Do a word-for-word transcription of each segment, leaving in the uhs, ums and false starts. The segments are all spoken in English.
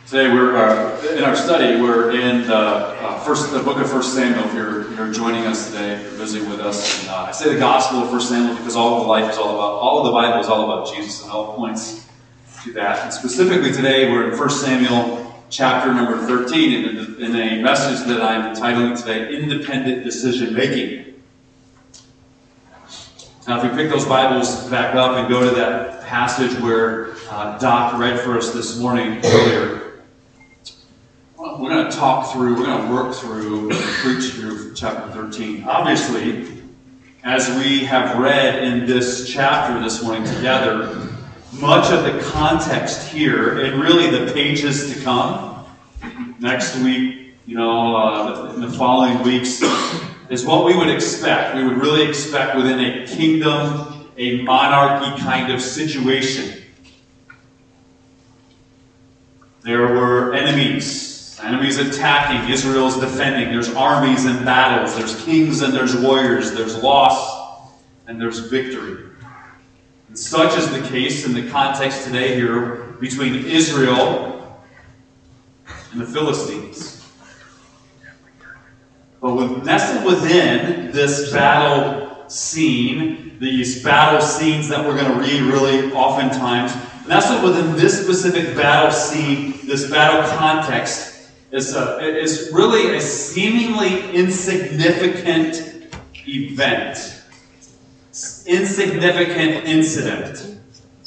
Today we're uh, in our study. We're in the uh, first, the book of First Samuel. If you're, you're joining us today, if you're visiting with us, and, uh, I say the Gospel of First Samuel because all of the life is all about, all of the Bible is all about Jesus, and all points to that. And specifically today, we're in First Samuel chapter number thirteen, in, in a message that I'm entitling today, "Independent Decision Making." Now, if we pick those Bibles back up and go to that passage where uh, Doc read for us this morning earlier. We're going to talk through, we're going to work through, and preach through chapter thirteen. Obviously, as we have read in this chapter this morning together, much of the context here, and really the pages to come, next week, you know, uh, in the following weeks, is what we would expect. We would really expect within a kingdom, a monarchy kind of situation. There were enemies. Enemies attacking, Israel's defending. There's armies and battles. There's kings and there's warriors. There's loss and there's victory. And such is the case in the context today here between Israel and the Philistines. But with, nestled within this battle scene, these battle scenes that we're going to read really oftentimes, nestled within this specific battle scene, this battle context, is, a, is really a seemingly insignificant event. Insignificant incident.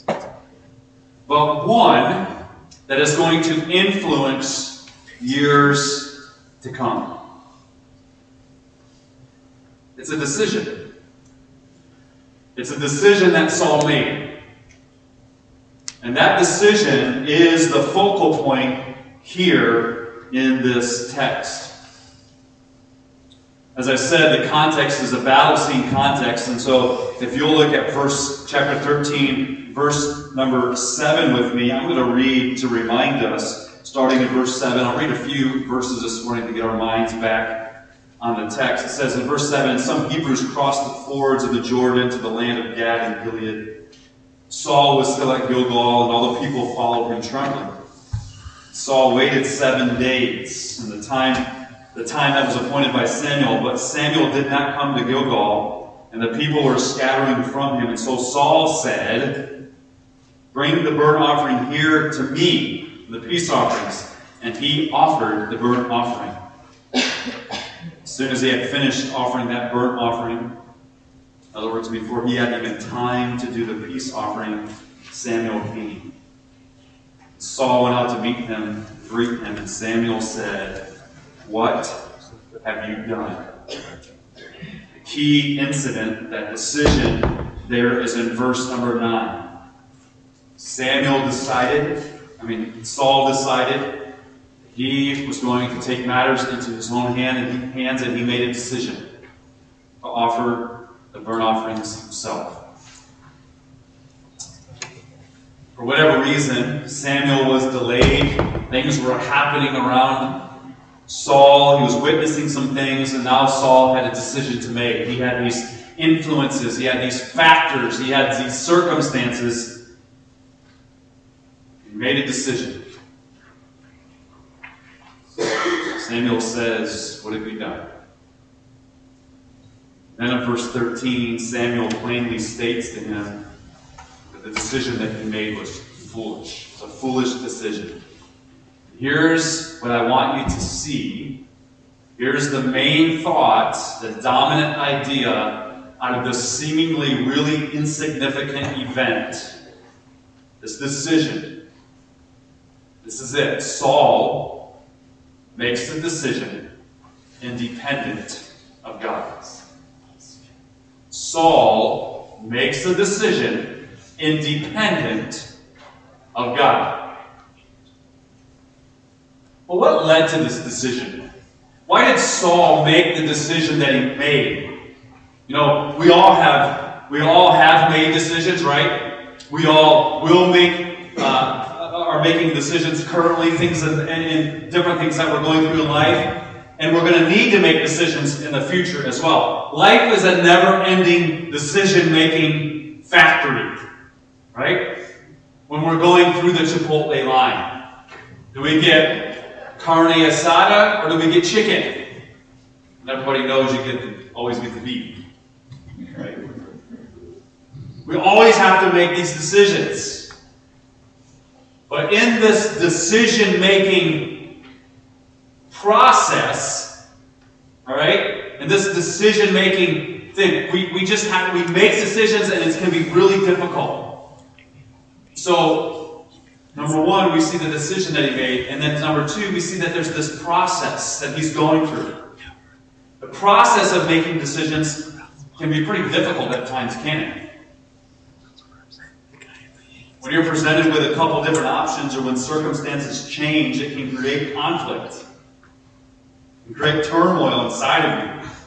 But one that is going to influence years to come. It's a decision. It's a decision that Saul made. And that decision is the focal point here in this text. As I said, the context is a battle scene context, and so if you'll look at verse chapter thirteen, verse number seven with me, I'm going to read to remind us, starting in verse seven. I'll read a few verses this morning to get our minds back on the text. It says in verse seven, "And some Hebrews crossed the fords of the Jordan to the land of Gad and Gilead. Saul was still at Gilgal, and all the people followed him trembling. Saul waited seven days, and the time, the time that was appointed by Samuel, but Samuel did not come to Gilgal, and the people were scattering from him. And so Saul said, 'Bring the burnt offering here to me, the peace offerings.' And he offered the burnt offering. As soon as he had finished offering that burnt offering," in other words, before he had even time to do the peace offering, Samuel came. Saul went out to meet him, greet him, and Samuel said, 'What have you done?'" The key incident, that decision, there is in verse number nine. Samuel decided, I mean, Saul decided he was going to take matters into his own hand and hands, and he made a decision to offer the burnt offerings himself. For whatever reason, Samuel was delayed. Things were happening around Saul. He was witnessing some things, and now Saul had a decision to make. He had these influences. He had these factors. He had these circumstances. He made a decision. Samuel says, "What have you done?" Then in verse thirteen, Samuel plainly states to him that the decision that he made was foolish. It's a foolish decision. Here's what I want you to see. Here's the main thought, the dominant idea out of this seemingly really insignificant event. This decision. This is it. Saul makes the decision independent of God. Saul makes the decision independent of God. Well, what led to this decision? Why did Saul make the decision that he made? You know, we all have we all have made decisions, right? We all will make uh, are making decisions currently, things and, and different things that we're going through in life, and we're going to need to make decisions in the future as well. Life is a never-ending decision-making factory. Right? When we're going through the Chipotle line, Do we get carne asada or do we get chicken? And everybody knows you get the, always get the beef. Right? We always have to make these decisions. But in this decision-making process, all right, in this decision-making thing, we, we just have we make decisions and it's going to be really difficult. So, number one, we see the decision that he made, and then number two, we see that there's this process that he's going through. The process of making decisions can be pretty difficult at times, can it? When you're presented with a couple different options or when circumstances change, it can create conflict. It can create turmoil inside of you.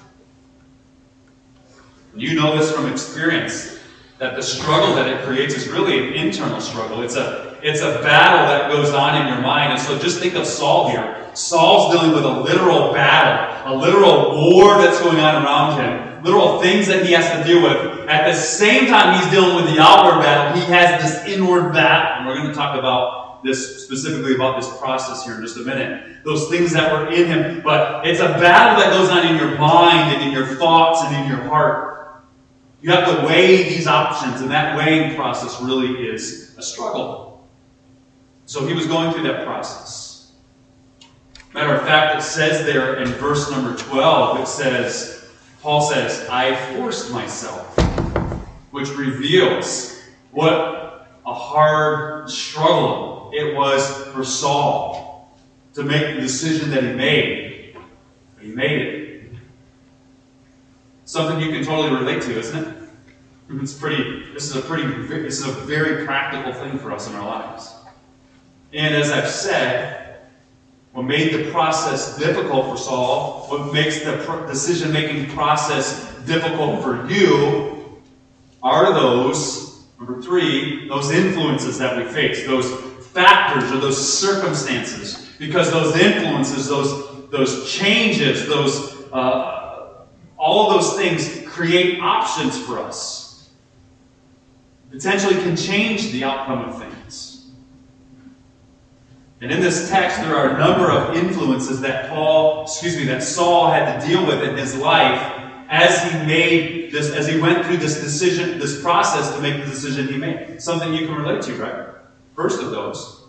And you know this from experience, that the struggle that it creates is really an internal struggle. It's a, it's a battle that goes on in your mind. And so just think of Saul here. Saul's dealing with a literal battle, a literal war that's going on around him, literal things that he has to deal with. At the same time he's dealing with the outward battle, he has this inward battle. And we're going to talk about this, specifically about this process here in just a minute. Those things that were in him. But it's a battle that goes on in your mind and in your thoughts and in your heart. You have to weigh these options, and that weighing process really is a struggle. So he was going through that process. Matter of fact, it says there in verse number twelve, it says, Paul says, I forced myself, which reveals what a hard struggle it was for Saul to make the decision that he made. He made it. Something you can totally relate to, isn't it? It's pretty, this is a pretty, this is a very practical thing for us in our lives. And as I've said, what made the process difficult for Saul, what makes the decision-making process difficult for you, are those, number three, those influences that we face, those factors or those circumstances. Because those influences, those, those changes, those, uh, all of those things create options for us. Potentially can change the outcome of things. And in this text, there are a number of influences that Paul, excuse me, that Saul had to deal with in his life as he made this, as he went through this decision, this process to make the decision he made. Something you can relate to, right? First of those.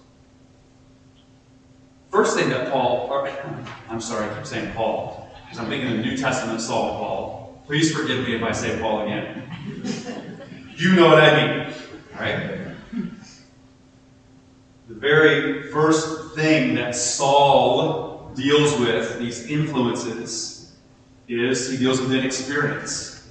First thing that Paul, or, I'm sorry, I keep saying Paul, because I'm thinking of the New Testament Saul and Paul. Please forgive me if I say Paul again. You know what I mean, right? The very first thing that Saul deals with, these influences, is he deals with inexperience.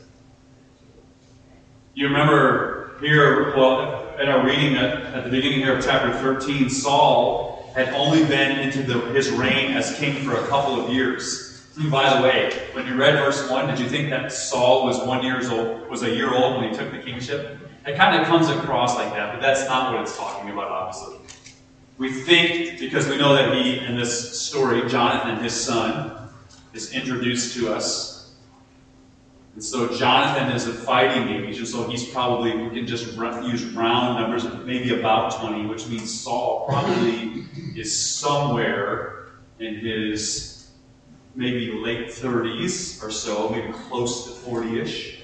You remember here, well, in our reading at, at the beginning here of chapter thirteen, Saul had only been into the, his reign as king for a couple of years. And by the way, when you read verse one, did you think that Saul was one years old, was a year old when he took the kingship? It kind of comes across like that, but that's not what it's talking about, obviously. We think, because we know that he, in this story, Jonathan, his son, is introduced to us. And so Jonathan is a fighting age, and so he's probably, we can just use round numbers, maybe about twenty, which means Saul probably is somewhere in his maybe late thirties or so, maybe close to forty-ish.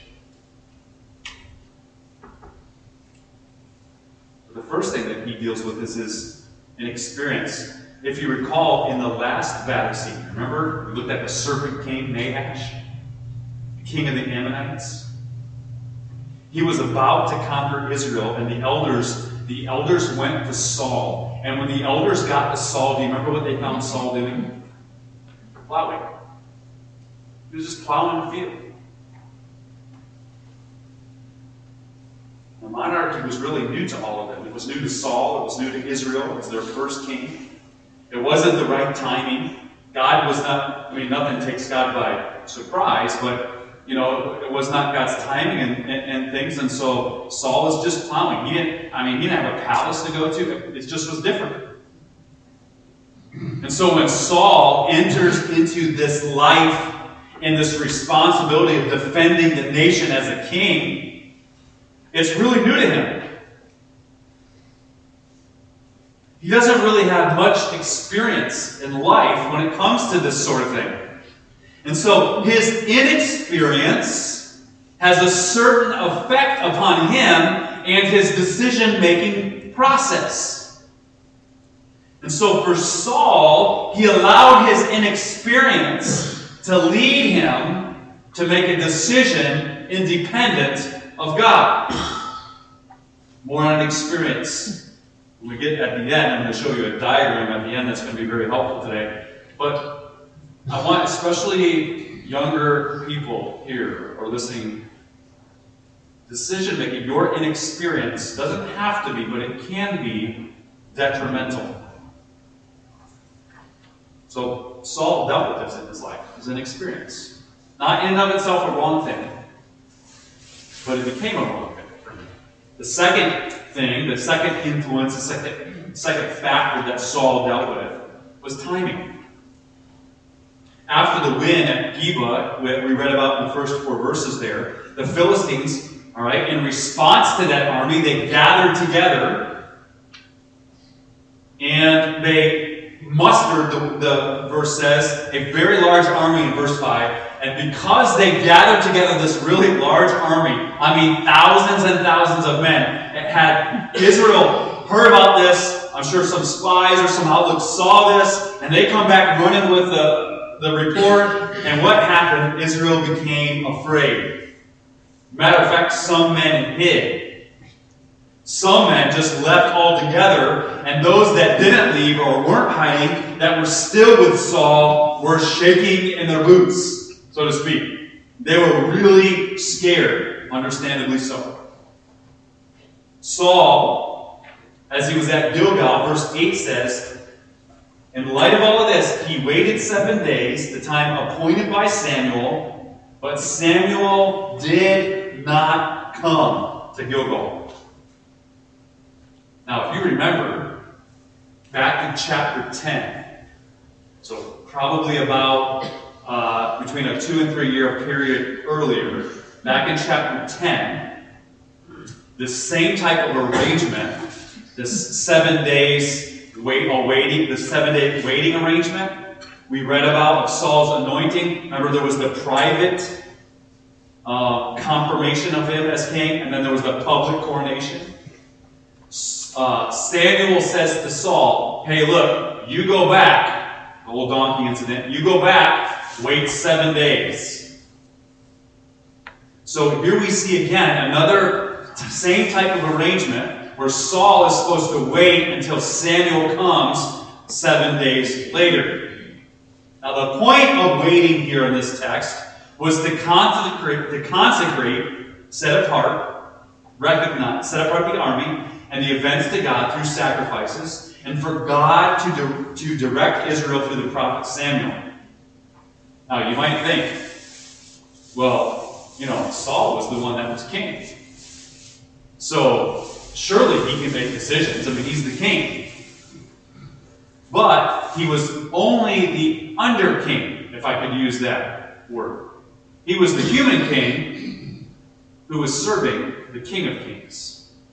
The first thing that he deals with is his inexperience. If you recall, in the last battle scene, remember we looked at the serpent king Nahash, the king of the Ammonites. He was about to conquer Israel, and the elders, the elders went to Saul. And when the elders got to Saul, do you remember what they found Saul doing? Plowing. He was just plowing the field. The monarchy was really new to all of them. It was new to Saul. It was new to Israel. It was their first king. It wasn't the right timing. God was not, I mean, nothing takes God by surprise, but, you know, it was not God's timing and, and, and things. And so Saul was just plowing. He didn't, I mean, he didn't have a palace to go to. It just was different. And so when Saul enters into this life and this responsibility of defending the nation as a king, it's really new to him. he doesn't really have much experience in life when it comes to this sort of thing. And so his inexperience has a certain effect upon him and his decision-making process. And so for Saul, he allowed his inexperience to lead him to make a decision independent of God. More on experience. When we get at the end, I'm going to show you a diagram at the end that's going to be very helpful today. But I want especially younger people here or listening, decision making, your inexperience doesn't have to be, but it can be detrimental. So Saul dealt with this in his life. It was an experience. Not in and of itself a wrong thing, but it became a wrong thing for him. The second thing, the second influence, the second, second factor that Saul dealt with was timing. After the win at Geba, we read about in the first four verses there, the Philistines, all right, in response to that army, they gathered together and they mustered, the, the verse says, a very large army in verse five. And because they gathered together this really large army, I mean thousands and thousands of men, it had Israel heard about this. I'm sure some spies or some outlooks saw this, and they come back running with the, the report. And what happened? Israel became afraid. Matter of fact, some men hid. Some men just left altogether, and those that didn't leave or weren't hiding, that were still with Saul, were shaking in their boots, so to speak. They were really scared, understandably so. Saul, as he was at Gilgal, verse eight says, in light of all of this, he waited seven days, the time appointed by Samuel, but Samuel did not come to Gilgal. Now, if you remember, back in chapter ten, so probably about uh, between a two and three year period earlier, back in chapter ten, this same type of arrangement, this seven days wait, oh, waiting, the seven day waiting arrangement, we read about of Saul's anointing. Remember, there was the private uh, confirmation of him as king, and then there was the public coronation. Uh, Samuel says to Saul, hey, look, you go back, the old donkey incident, you go back, wait seven days. So here we see again another same type of arrangement where Saul is supposed to wait until Samuel comes seven days later. Now the point of waiting here in this text was to consecrate, to consecrate, set apart, recognize, set apart the army, and the events to God through sacrifices, and for God to, di- to direct Israel through the prophet Samuel. Now, you might think, well, you know, Saul was the one that was king. So, surely he can make decisions. I mean, he's the king. But he was only the under king, if I could use that word. He was the human king who was serving the King of Kings.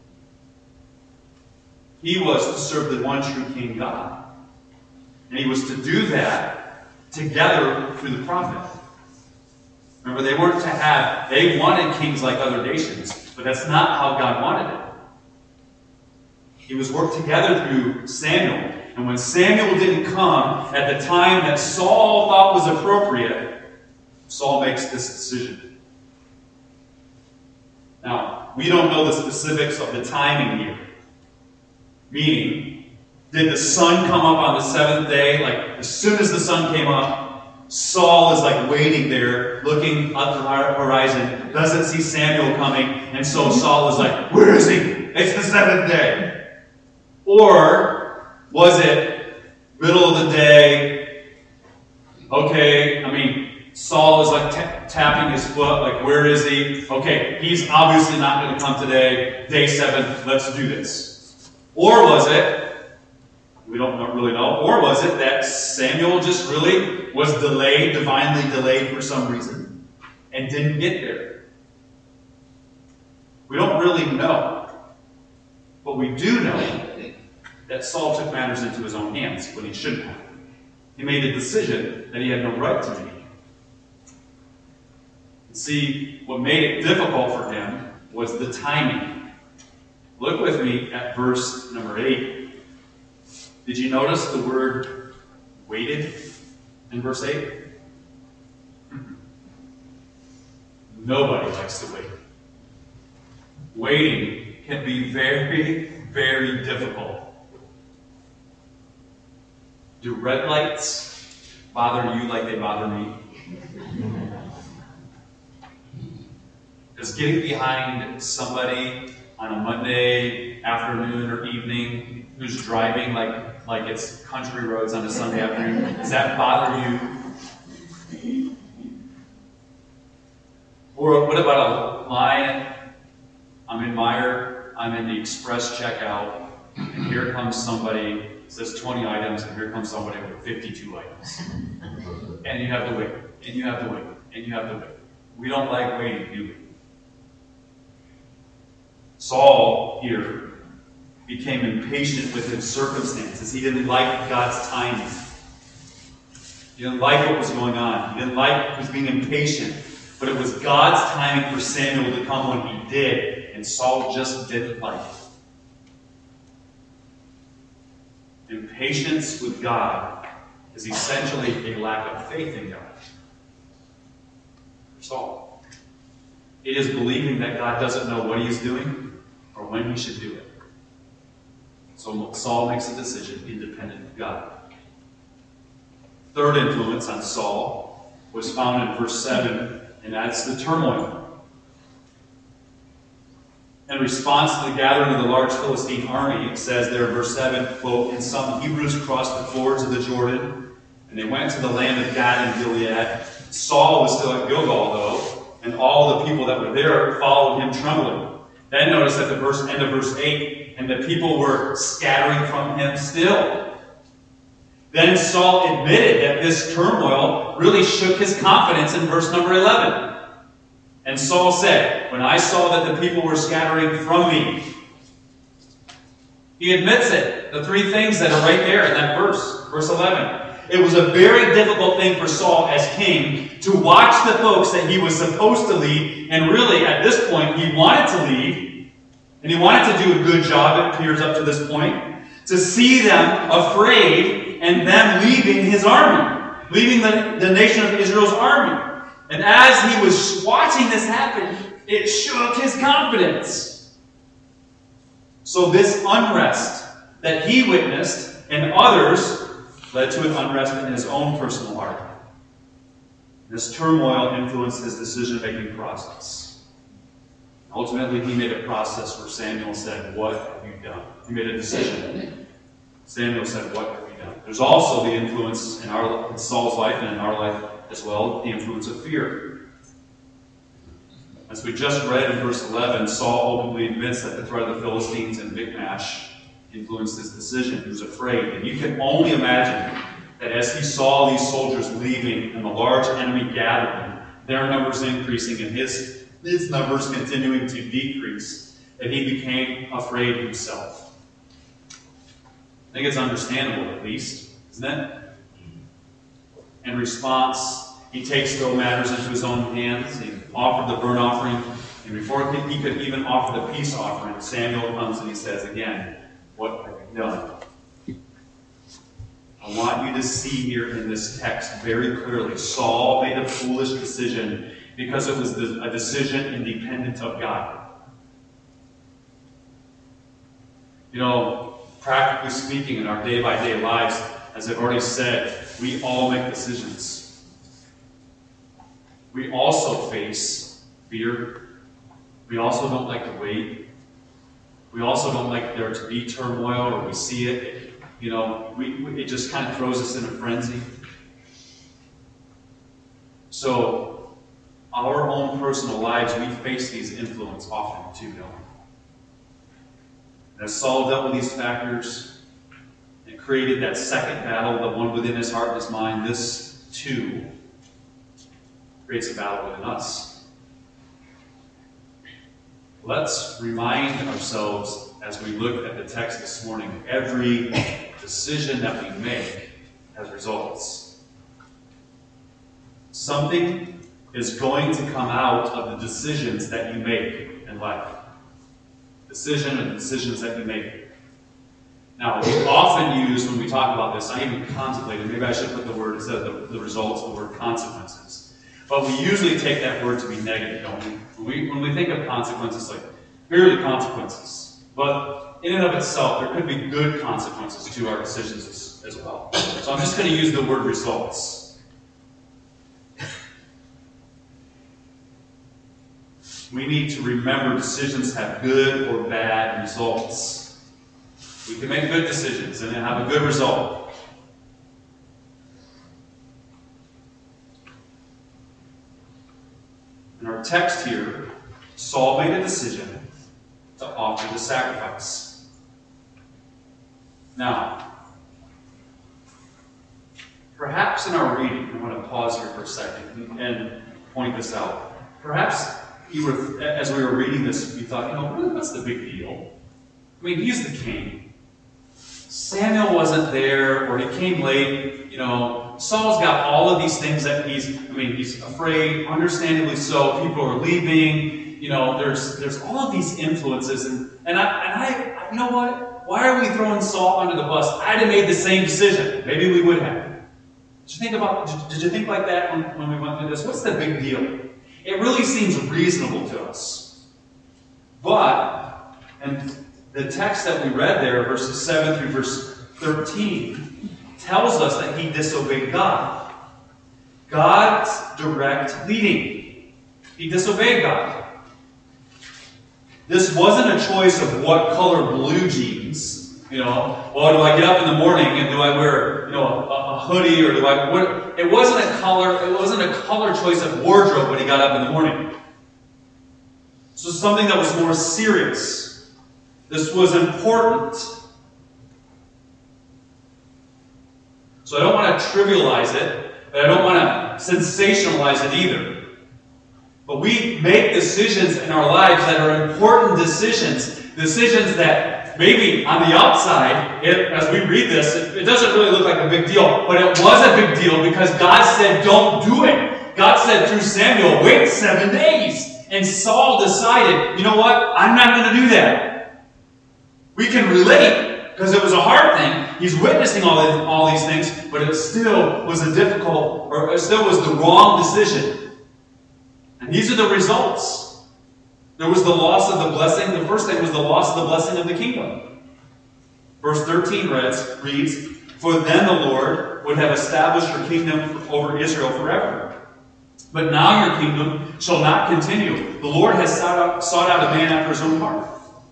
He was to serve the one true King God. And he was to do that together through the prophet. Remember, they weren't to have, they wanted kings like other nations, but that's not how God wanted it. He was worked together through Samuel. And when Samuel didn't come at the time that Saul thought was appropriate, Saul makes this decision. Now, we don't know the specifics of the timing here. Meaning, did the sun come up on the seventh day? Like, as soon as the sun came up, Saul is like waiting there, looking up the horizon, doesn't see Samuel coming, and so Saul is like, where is he? It's the seventh day. Or was it middle of the day? Okay, I mean, Saul is like t- tapping his foot, like, where is he? Okay, he's obviously not going to come today. Day seven, let's do this. Or was it, we don't really know, or was it that Samuel just really was delayed, divinely delayed for some reason, and didn't get there? We don't really know. But we do know that Saul took matters into his own hands when he shouldn't have. He made a decision that he had no right to make. See, what made it difficult for him was the timing. Look with me at verse number eight. Did you notice the word waited in verse eight? Nobody likes to wait. Waiting can be very, very difficult. Do red lights bother you like they bother me? Does getting behind somebody on a Monday afternoon or evening who's driving like, like it's country roads on a Sunday afternoon, does that bother you? Or what about a line? I'm in Meijer, I'm in the express checkout, and here comes somebody, it says twenty items, and here comes somebody with fifty-two items. And you have to wait, and you have to wait, and you have to wait. We don't like waiting, do we? Saul here became impatient with his circumstances. He didn't like God's timing. He didn't like what was going on. He didn't like, he was being impatient. But it was God's timing for Samuel to come when he did, and Saul just didn't like it. Impatience with God is essentially a lack of faith in God. For Saul. It is believing that God doesn't know what he is doing or when he should do it. So Saul makes a decision independent of God. Third influence on Saul was found in verse seven, and that's the turmoil. In response to the gathering of the large Philistine army, it says there in verse seven, quote, "And some Hebrews crossed the fords of the Jordan, and they went to the land of Gad and Gilead. Saul was still at Gilgal, though, and all the people that were there followed him trembling." Then notice at the verse, end of verse eight, "And the people were scattering from him still." Then Saul admitted that this turmoil really shook his confidence in verse number eleven. And Saul said, "When I saw that the people were scattering from me." He admits it. The three things that are right there in that verse, verse eleven. It was a very difficult thing for Saul as king to watch the folks that he was supposed to lead, and really at this point he wanted to lead, and he wanted to do a good job, it appears up to this point, to see them afraid and them leaving his army, leaving the, the nation of Israel's army. And as he was watching this happen, it shook his confidence. So this unrest that he witnessed and others led to an unrest in his own personal heart. This turmoil influenced his decision-making process. Ultimately, he made a process where Samuel said, "What have you done?" He made a decision. Samuel said, "What have you done?" There's also the influence in, our, in Saul's life and in our life as well, the influence of fear. As we just read in verse eleven, Saul openly admits that the threat of the Philistines and Michmash influenced his decision. He was afraid. And you can only imagine that as he saw these soldiers leaving and the large enemy gathering, their numbers increasing and his, his numbers continuing to decrease, that he became afraid himself. I think it's understandable, at least, isn't it? In response, he takes the matters into his own hands. He offered the burnt offering, and before he could even offer the peace offering, Samuel comes and he says again, "What have you done?" I want you to see here in this text very clearly, Saul made a foolish decision because it was a decision independent of God. You know, practically speaking, in our day-by-day lives, as I've already said, we all make decisions. We also face fear. We also don't like to wait. We also don't like there to be turmoil, or we see it. it you know, we, we, it just kind of throws us in a frenzy. So, our own personal lives, we face these influences often too, don't we? As Saul dealt with these factors and created that second battle, the one within his heart and his mind, this too creates a battle within us. Let's remind ourselves as we look at the text this morning, every decision that we make has results. Something is going to come out of the decisions that you make in life. Decision and decisions that you make. Now, we often use, when we talk about this, I even contemplated, maybe I should put the word, instead of the, the results, the word consequences. But we usually take that word to be negative, don't we? When we, when we think of consequences, like, here are the consequences. But in and of itself, there could be good consequences to our decisions as, as well. So I'm just going to use the word results. We need to remember decisions have good or bad results. We can make good decisions and have a good result. In our text here, Saul made a decision to offer the sacrifice. Now, perhaps in our reading, I want to pause here for a second and point this out. Perhaps you were, as we were reading this, you thought, you know, really, what's the big deal? I mean, he's the king. Samuel wasn't there, or he came late. You know, Saul's got all of these things that he's, I mean, he's afraid, understandably so. People are leaving. You know, there's there's all of these influences. And, and, I, and I, you know what? Why are we throwing Saul under the bus? I'd have made the same decision. Maybe we would have. Did you think about, did, did you think like that when, when we went through this? What's the big deal? It really seems reasonable to us. But, and the text that we read there, verses seven through verse thirteen, tells us that he disobeyed God. God's direct leading. He disobeyed God. This wasn't a choice of what color blue jeans. You know, well, do I get up in the morning and do I wear, you know, a, a hoodie, or do I? What? It wasn't a color. It wasn't a color choice of wardrobe when he got up in the morning. This was something that was more serious. This was important. So I don't want to trivialize it, but I don't want to sensationalize it either. But we make decisions in our lives that are important decisions. Decisions that maybe on the outside, it, as we read this, it, it doesn't really look like a big deal. But it was a big deal because God said, don't do it. God said through Samuel, wait seven days. And Saul decided, you know what? I'm not going to do that. We can relate because it was a hard thing. He's witnessing all, this, all these things, but it still was a difficult, or it still was the wrong decision. And these are the results. There was the loss of the blessing. The first thing was the loss of the blessing of the kingdom. Verse thirteen reads, reads, for then the Lord would have established your kingdom over Israel forever. But now your kingdom shall not continue. The Lord has sought out, sought out a man after his own heart.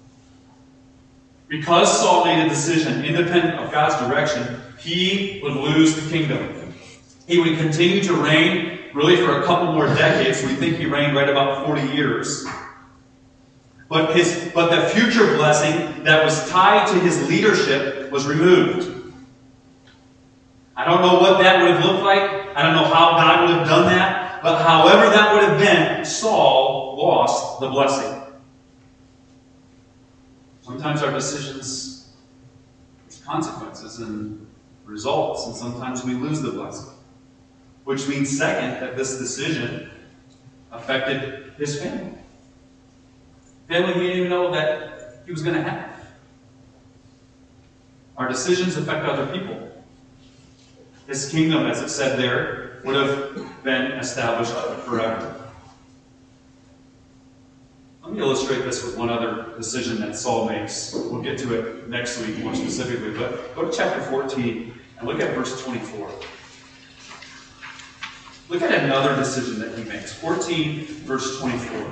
Because Saul made a decision independent of God's direction, he would lose the kingdom. He would continue to reign really for a couple more decades. We think he reigned right about forty years. But, his, but the future blessing that was tied to his leadership was removed. I don't know what that would have looked like. I don't know how God would have done that. But however that would have been, Saul lost the blessing. Sometimes our decisions have consequences and results, and sometimes we lose the blessing. Which means, second, that this decision affected his family. Family he didn't even know that he was going to have. Our decisions affect other people. His kingdom, as it said there, would have been established forever. Let me illustrate this with one other decision that Saul makes. We'll get to it next week more specifically, but go to chapter fourteen and look at verse twenty-four. Look at another decision that he makes. fourteen, verse twenty-four.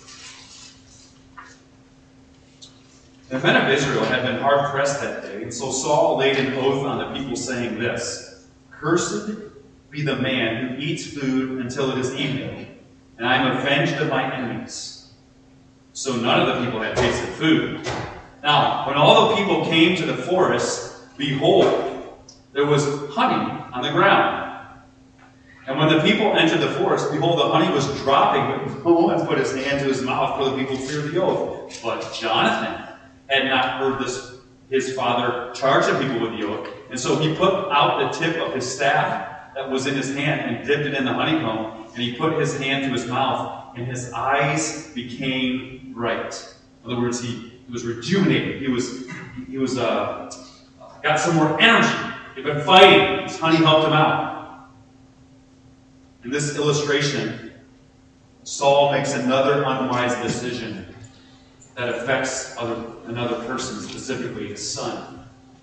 The men of Israel had been hard-pressed that day, and so Saul laid an oath on the people, saying this, cursed be the man who eats food until it is evening, and I am avenged of my enemies. So none of the people had tasted food. Now, when all the people came to the forest, behold, there was honey on the ground. And when the people entered the forest, behold, the honey was dropping, but no one put his hand to his mouth, for the people feared the oath. But Jonathan had not heard this, his father charge the people with the oath. And so he put out the tip of his staff that was in his hand and dipped it in the honeycomb, and he put his hand to his mouth, and his eyes became bright. In other words, he, he was rejuvenated. He was, he was uh, got some more energy. He'd been fighting. His honey helped him out. In this illustration, Saul makes another unwise decision that affects other, another person, specifically his son.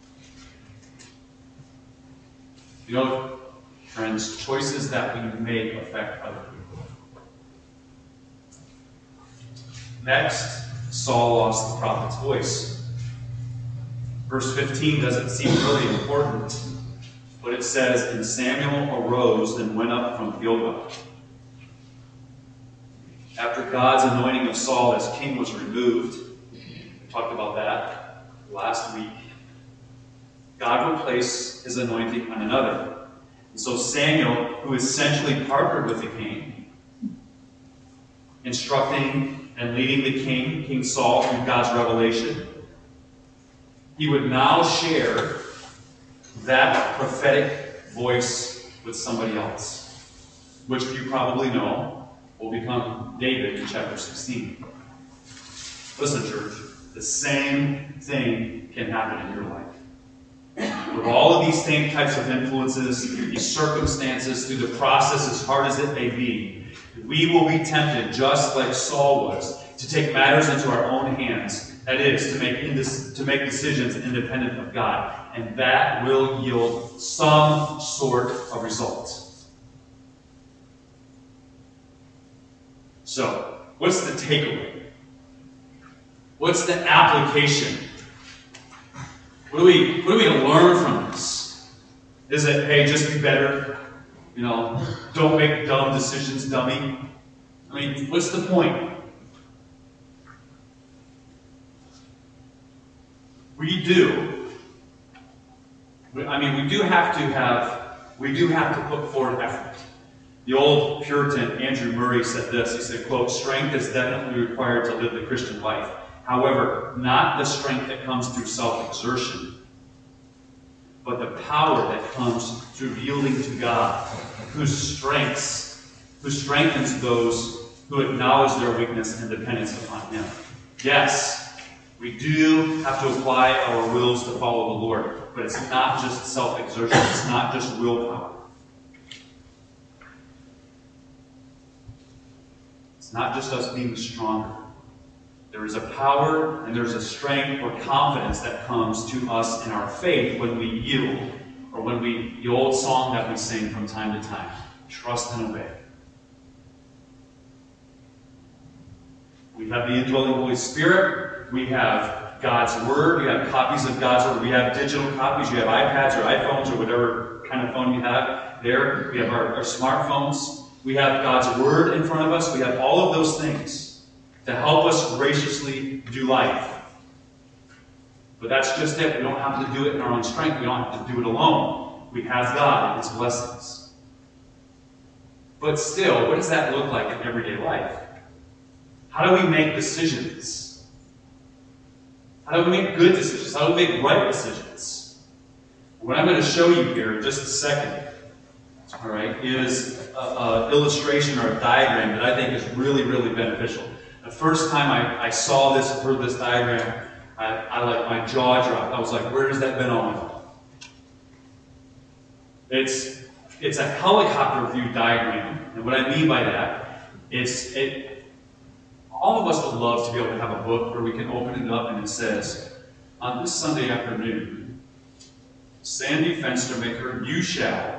You know, friends, choices that we make affect other people. Next, Saul lost the prophet's voice. Verse fifteen doesn't seem really important, but it says, "And Samuel arose and went up from Gilgal." After God's anointing of Saul as king was removed, we talked about that last week, God would place his anointing on another. And so Samuel, who essentially partnered with the king, instructing and leading the king, King Saul, through God's revelation, he would now share that prophetic voice with somebody else, which you probably know will become David in chapter sixteen. Listen, church, the same thing can happen in your life. With all of these same types of influences, these circumstances, through the process, as hard as it may be, we will be tempted, just like Saul was, to take matters into our own hands. That is, to make, indis- to make decisions independent of God. And that will yield some sort of result. So, what's the takeaway? What's the application? What do we what are we going to learn from this? Is it, hey, just be better? You know, don't make dumb decisions, dummy. I mean, what's the point? We do. I mean, we do have to have, we do have to put forward effort. The old Puritan Andrew Murray said this. He said, quote, "Strength is definitely required to live the Christian life. However, not the strength that comes through self-exertion, but the power that comes through yielding to God, whose strengths, who strengthens those who acknowledge their weakness and dependence upon Him." Yes, we do have to apply our wills to follow the Lord, but it's not just self-exertion. It's not just willpower. It's not just us being stronger. There is a power and there's a strength or confidence that comes to us in our faith when we yield, or when we, the old song that we sing from time to time, trust and obey. We have the indwelling Holy Spirit. We have God's Word. We have copies of God's Word. We have digital copies. You have iPads or iPhones or whatever kind of phone you have there. We have our, our smartphones. We have God's Word in front of us. We have all of those things to help us graciously do life. But that's just it. We don't have to do it in our own strength. We don't have to do it alone. We have God and His blessings. But still, what does that look like in everyday life? How do we make decisions? How do we make good decisions? How do we make right decisions? What I'm going to show you here in just a second, all right, is an illustration or a diagram that I think is really, really beneficial. The first time I, I saw this, heard this diagram, I, I like my jaw dropped. I was like, where has that been all my life? It's it's a helicopter view diagram, and what I mean by that, it's it. All of us would love to be able to have a book where we can open it up and it says, on this Sunday afternoon, Sandy Fenstermaker, you shall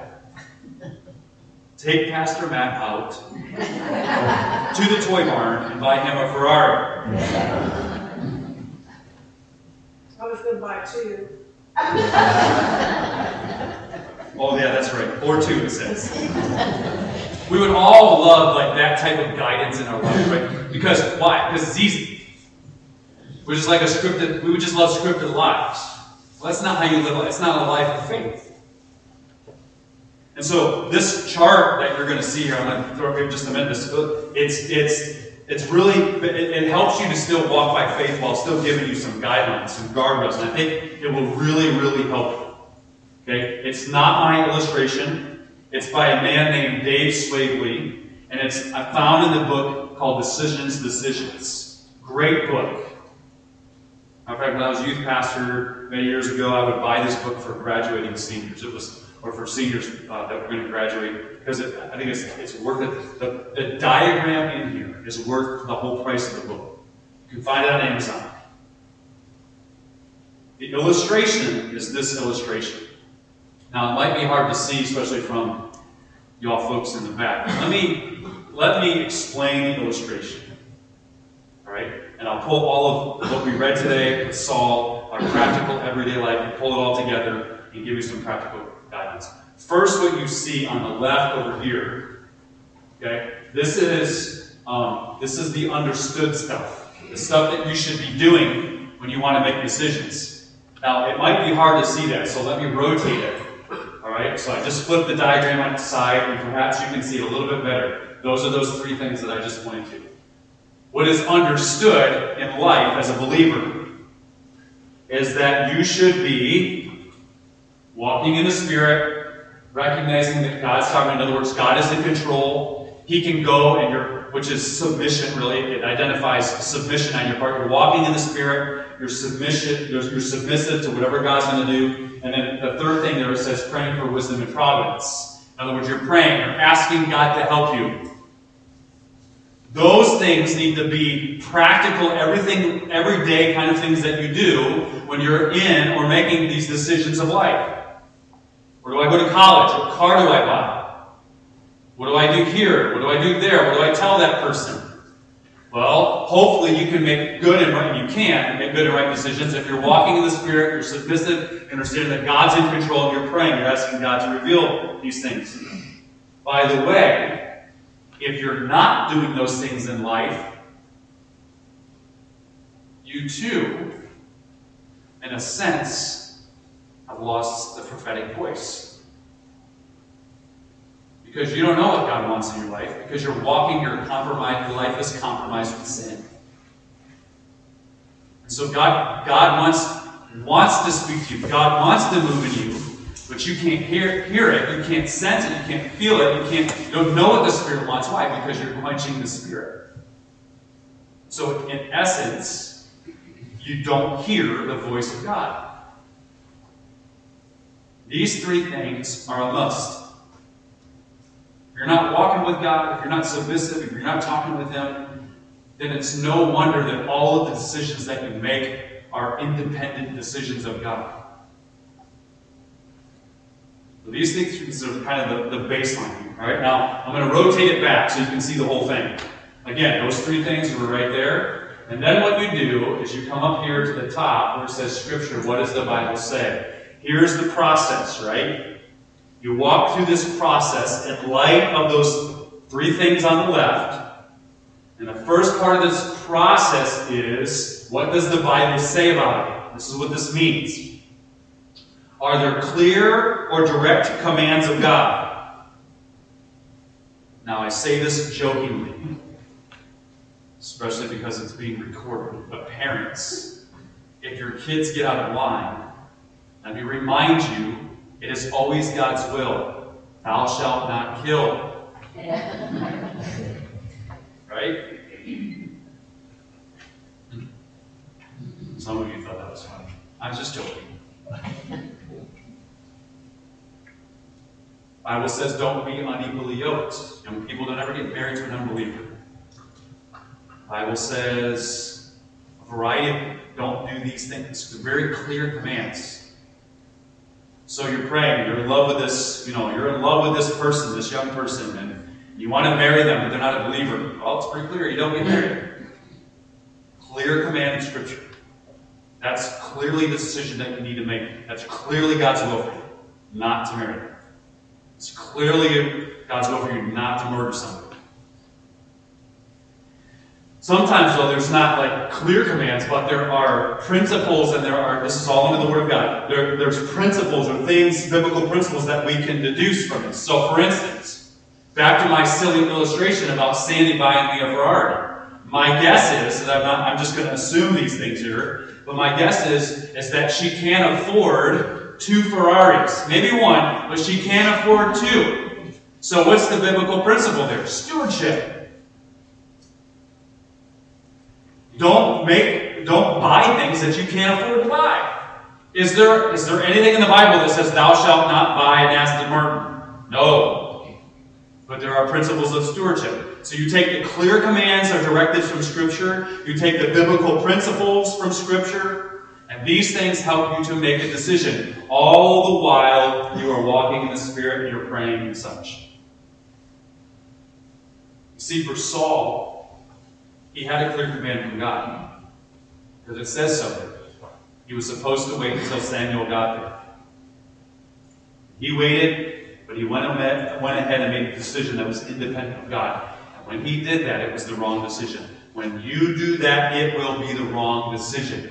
take Pastor Matt out to the toy barn and buy him a Ferrari. I was going to buy two. Oh yeah, that's right. Or two, it says. We would all love like that type of guidance in our life, right? Because why? Because it's easy. We're just like a scripted. We would just love scripted lives. Well, that's not how you live. It's not a life of faith. And so this chart that you're going to see here, I'm going to throw up here in just a minute. This, it's it's it's really, it, it helps you to still walk by faith while still giving you some guidelines, some guardrails. And I think it will really, really help you. Okay? It's not my illustration. It's by a man named Dave Swavely. And it's I found in the book called Decisions, Decisions. Great book. In fact, when I was a youth pastor many years ago, I would buy this book for graduating seniors. It was, or for seniors uh, that were going to graduate, because it, I think it's, it's worth it. The, the diagram in here is worth the whole price of the book. You can find it on Amazon. The illustration is this illustration. Now, it might be hard to see, especially from y'all folks in the back. Let me let me explain the illustration. All right? And I'll pull all of what we read today with Saul, our practical everyday life, and pull it all together and give you some practical guidance. First, what you see on the left over here, okay? This is um, this is the understood stuff, the stuff that you should be doing when you want to make decisions. Now, it might be hard to see that, so let me rotate it. All right? So I just flipped the diagram on its side, and perhaps you can see it a little bit better. Those are those three things that I just pointed to. What is understood in life as a believer is that you should be walking in the Spirit, recognizing that God's sovereign. In other words, God is in control. He can go, and you're, which is submission, really. It identifies submission on your part. You're walking in the Spirit. You're submission. You're, you're submissive to whatever God's going to do. And then the third thing there, it says praying for wisdom and providence. In other words, you're praying. You're asking God to help you. Those things need to be practical, everything, everyday kind of things that you do when you're in or making these decisions of life. Where do I go to college? What car do I buy? What do I do here? What do I do there? What do I tell that person? Well, hopefully you can make good and right, you can make good and right decisions. If you're walking in the Spirit, you're submissive, understanding that God's in control, and you're praying, you're asking God to reveal these things. By the way, if you're not doing those things in life, you too, in a sense, have lost the prophetic voice. Because you don't know what God wants in your life, because you're walking your compromised, your life is compromised with sin. And so God, God wants, wants to speak to you. God wants to move in you. But you can't hear, hear it, you can't sense it, you can't feel it, you can't you don't know what the Spirit wants. Why? Because you're quenching the Spirit. So in essence, you don't hear the voice of God. These three things are a must. If you're not walking with God, if you're not submissive, if you're not talking with Him, then it's no wonder that all of the decisions that you make are independent decisions of God. So these things are kind of the, the baseline here. All right, now I'm going to rotate it back so you can see the whole thing. Again, those three things were right there. And then what you do is you come up here to the top where it says Scripture. What does the Bible say? Here's the process, right? You walk through this process in light of those three things on the left. And the first part of this process is, what does the Bible say about it? This is what this means. Are there clear or direct commands of God? Now, I say this jokingly, especially because it's being recorded. But parents, if your kids get out of line, let me remind you, it is always God's will. Thou shalt not kill. Right? Some of you thought that was funny. I was just joking. Bible says don't be unequally yoked. Young people don't ever get married to an unbeliever. Bible says a variety of don't do these things. They're very clear commands. So you're praying, you're in love with this, you know, you're in love with this person, this young person, and you want to marry them, but they're not a believer. Well, it's pretty clear, you don't get married. Clear command in Scripture. That's clearly the decision that you need to make. That's clearly God's will for you, not to marry them. It's clearly God's will for you not to murder somebody. Sometimes, though, there's not like clear commands, but there are principles, and there are, this is all under the Word of God. There, there's principles or things, biblical principles that we can deduce from it. So, for instance, back to my silly illustration about Sandy buying me a Ferrari. My guess is, and I'm not, I'm just going to assume these things here, but my guess is, is that she can't afford two Ferraris. Maybe one, but she can't afford two. So what's the biblical principle there? Stewardship. Don't make, don't buy things that you can't afford to buy. Is there, is there anything in the Bible that says, thou shalt not buy an Aston Martin? No. But there are principles of stewardship. So you take the clear commands or directives from Scripture, you take the biblical principles from Scripture, and these things help you to make a decision. All the while you are walking in the Spirit and you're praying and such. You see, for Saul, he had a clear command from God. Because it says so. He was supposed to wait until Samuel got there. He waited, but he went ahead and made a decision that was independent of God. When he did that, it was the wrong decision. When you do that, it will be the wrong decision.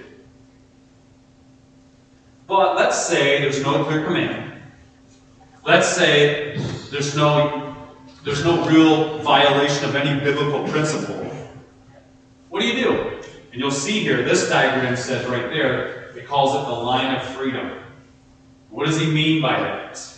But let's say there's no clear command. Let's say there's no, there's no real violation of any biblical principle. What do you do? And you'll see here, this diagram says right there, it calls it the line of freedom. What does he mean by that?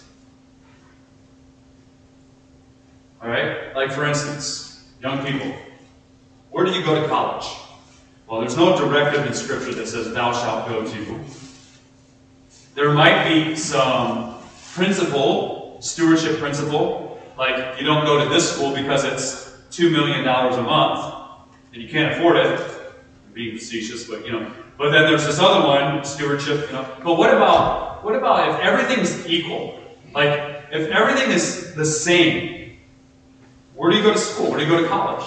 All right? Like for instance, young people, where do you go to college? Well, there's no directive in Scripture that says, thou shalt go to. There might be some principle, stewardship principle, like you don't go to this school because it's two million dollars a month, and you can't afford it. I'm being facetious, but you know. But then there's this other one, stewardship, you know. But what about, what about if everything's equal? Like, if everything is the same, where do you go to school? Where do you go to college?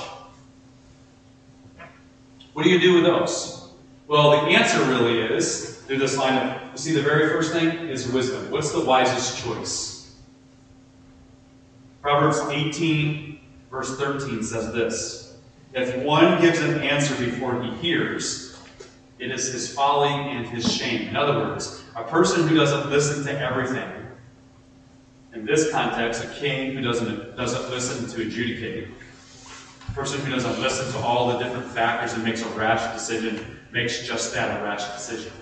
What do you do with those? Well, the answer really is, through this line of, you see the very first thing is wisdom. What's the wisest choice? Proverbs eighteen, verse thirteen says this. If one gives an answer before he hears, it is his folly and his shame. In other words, a person who doesn't listen to everything. In this context, a king who doesn't, doesn't listen to adjudicate. A person who doesn't listen to all the different factors and makes a rash decision, makes just that, a rash decision.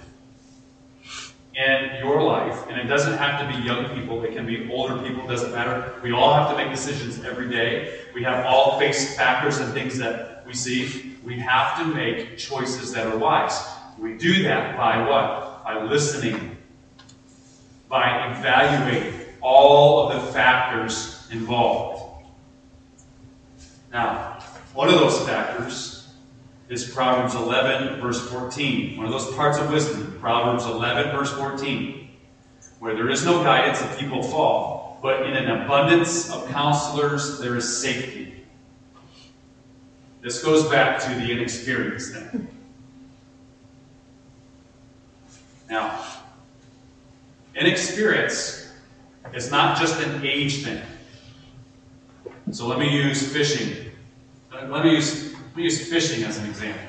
In your life, and it doesn't have to be young people, it can be older people, it doesn't matter. We all have to make decisions every day. We have all faced factors and things that we see. We have to make choices that are wise. We do that by what? By listening. By evaluating all of the factors involved. Now, one of those factors is Proverbs eleven, verse fourteen. One of those parts of wisdom, Proverbs eleven, verse fourteen. Where there is no guidance, the people fall, but in an abundance of counselors there is safety. This goes back to the inexperienced thing. Now, inexperience is not just an age thing. So let me use fishing. Let me use, let me use fishing as an example.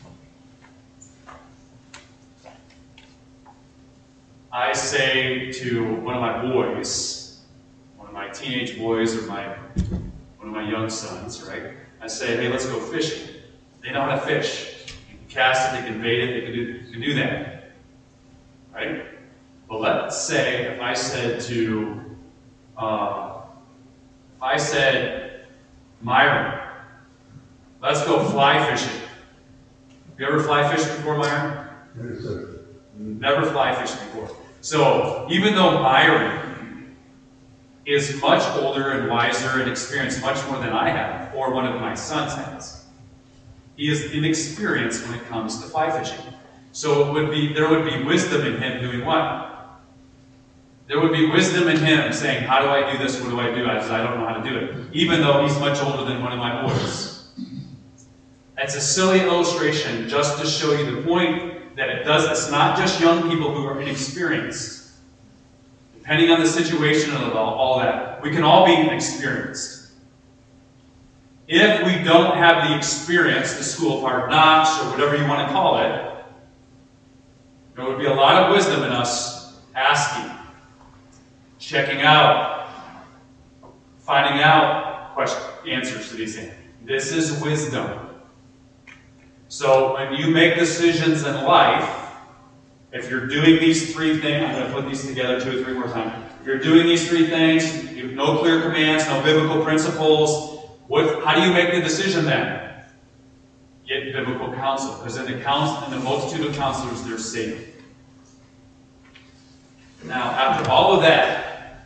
I say to one of my boys, one of my teenage boys or my one of my young sons, right? I say, hey, let's go fishing. They know how to fish. They can cast it, they can bait it, they can do, they can do that. Right? But let's say if I said to, uh, if I said, Myron, let's go fly fishing. Have you ever fly fished before, Myron? Yes, sir. Never fly fished before. So even though Myron is much older and wiser and experienced much more than I have, or one of my sons has, he is inexperienced when it comes to fly fishing. So it would be there would be wisdom in him doing what? There would be wisdom in him saying, how do I do this? What do I do? I just, I don't know how to do it. Even though he's much older than one of my boys. That's a silly illustration just to show you the point that it does. It's not just young people who are inexperienced. Depending on the situation and all, all that, we can all be inexperienced. If we don't have the experience, the school of hard knocks, or whatever you want to call it, there would be a lot of wisdom in us asking, checking out, finding out question, answers to these things. This is wisdom. So when you make decisions in life, if you're doing these three things, I'm going to put these together two or three more times. If you're doing these three things, you have no clear commands, no biblical principles, what, how do you make the decision then? Get biblical counsel. Because in the, counsel, in the multitude of counselors, there's Satan. Now, after all of that,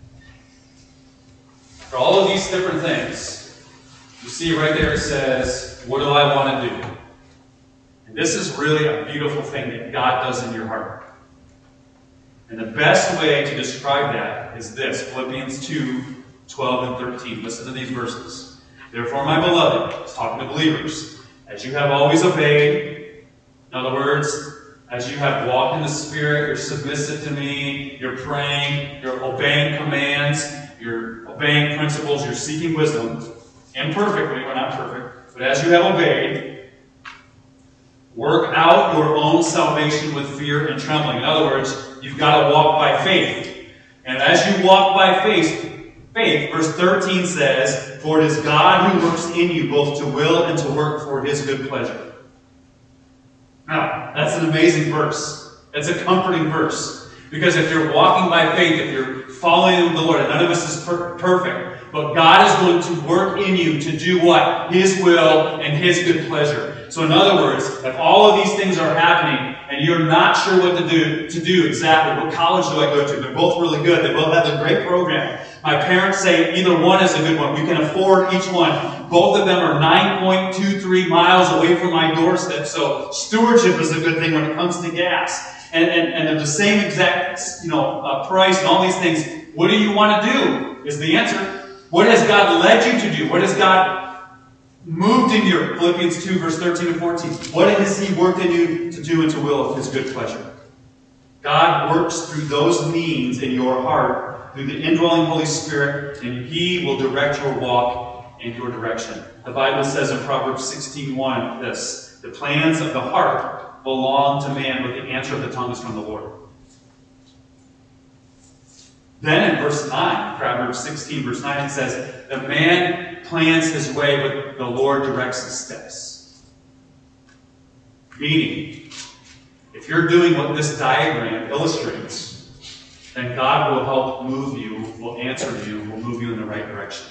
for all of these different things, you see right there it says, what do I want to do? And this is really a beautiful thing that God does in your heart. And the best way to describe that is this, Philippians two, twelve and thirteen. Listen to these verses. Therefore, my beloved, it's talking to believers, as you have always obeyed, in other words, as you have walked in the Spirit, you're submissive to me, you're praying, you're obeying commands, you're obeying principles, you're seeking wisdom, imperfectly, we're not perfect, but as you have obeyed, work out your own salvation with fear and trembling. In other words, you've got to walk by faith. And as you walk by faith, faith, verse thirteen says, for it is God who works in you both to will and to work for His good pleasure. Now, that's an amazing verse. It's a comforting verse. Because if you're walking by faith, if you're following the Lord, and none of us is per- perfect, but God is going to work in you to do what? His will and His good pleasure. So in other words, if all of these things are happening and you're not sure what to do, to do exactly, what college do I go to? They're both really good. They both have a great program. My parents say either one is a good one. We can afford each one. Both of them are nine point two three miles away from my doorstep. So stewardship is a good thing when it comes to gas. And, and, and they're the same exact, you know, uh, price and all these things. What do you want to do is the answer. What has God led you to do? What has God moved in your Philippians two, verse thirteen and fourteen. What has He worked in you to do and to will of His good pleasure? God works through those means in your heart, through the indwelling Holy Spirit, and He will direct your walk in your direction. The Bible says in Proverbs sixteen one this, the plans of the heart belong to man, but the answer of the tongue is from the Lord. Then in verse nine, Proverbs sixteen, verse nine, it says, the man plans his way, but the Lord directs his steps. Meaning, if you're doing what this diagram illustrates, then God will help move you, will answer you, will move you in the right direction.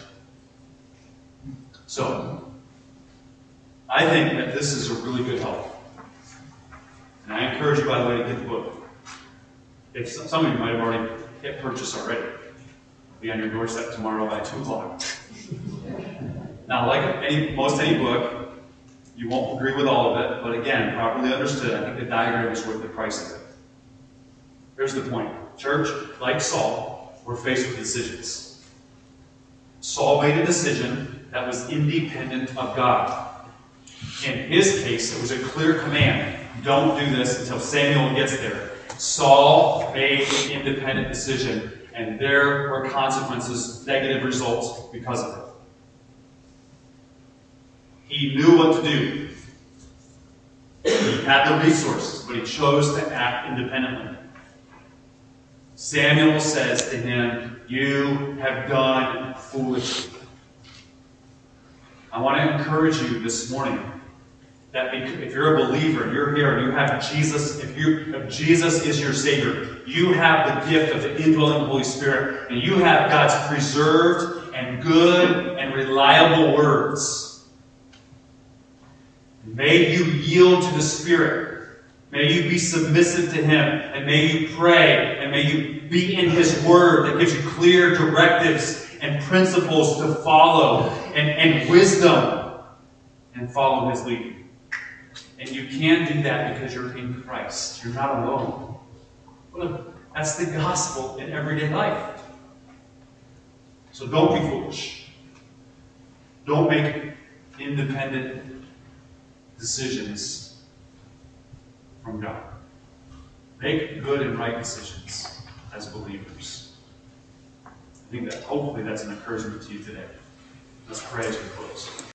So, I think that this is a really good help. And I encourage you, by the way, to get the book. If some of you might have already hit purchase already. It'll be on your doorstep tomorrow by two o'clock. Now, like any, most any book, you won't agree with all of it, but again, properly understood, I think the diagram is worth the price of it. Here's the point. Church, like Saul, we're faced with decisions. Saul made a decision that was independent of God. In his case, it was a clear command. Don't do this until Samuel gets there. Saul made an independent decision, and there were consequences, negative results because of it. He knew what to do. He had the resources, but he chose to act independently. Samuel says to him, you have done foolishly. I want to encourage you this morning that if you're a believer and you're here and you have Jesus, if you if Jesus is your Savior, you have the gift of the indwelling Holy Spirit, and you have God's preserved and good and reliable words. May you yield to the Spirit. May you be submissive to Him, and may you pray, and may you be in His Word that gives you clear directives and principles to follow, and, and wisdom, and follow His leading. And you can do that because you're in Christ. You're not alone. Look, that's the gospel in everyday life. So don't be foolish. Don't make independent decisions from God. Make good and right decisions as believers. I think that hopefully that's an encouragement to you today. Let's pray as we close.